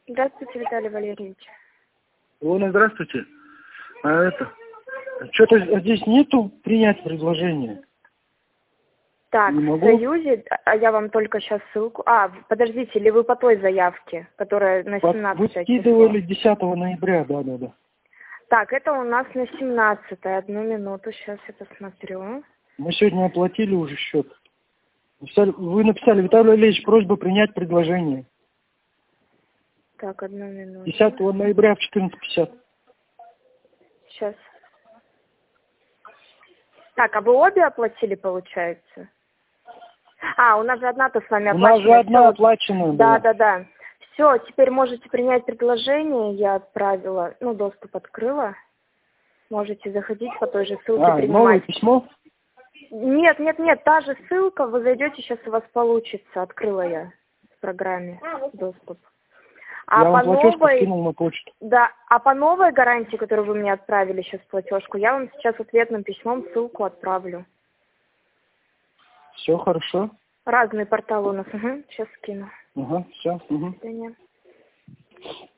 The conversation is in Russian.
Здравствуйте, Виталий Валерьевич. Лона, здравствуйте. Что-то здесь нету принять предложение. Так, в Союзе, я вам только сейчас ссылку... подождите, или вы по той заявке, которая на 17 Вы скидывали 10 ноября, да. Так, это у нас на 17. Одну минуту, сейчас я посмотрю. Мы сегодня оплатили уже счет. Вы написали: Виталий Валерьевич, просьба принять предложение. Так, одну минуту. 10 ноября в 14:50. Сейчас. Так, а вы обе оплатили, получается? У нас же одна-то с вами оплачена. У нас же одна оплачена. Да. Все, теперь можете принять предложение. Я отправила, доступ открыла. Можете заходить по той же ссылке, принимать. Новое письмо? Нет, та же ссылка. Вы зайдете, сейчас у вас получится. Открыла я в программе доступ. Я вам платежку скинул на почту. Да, по новой гарантии, которую вы мне отправили сейчас платежку, я вам сейчас ответным письмом ссылку отправлю. Все хорошо. Разные порталы у нас. Сейчас скину. Все. До свидания.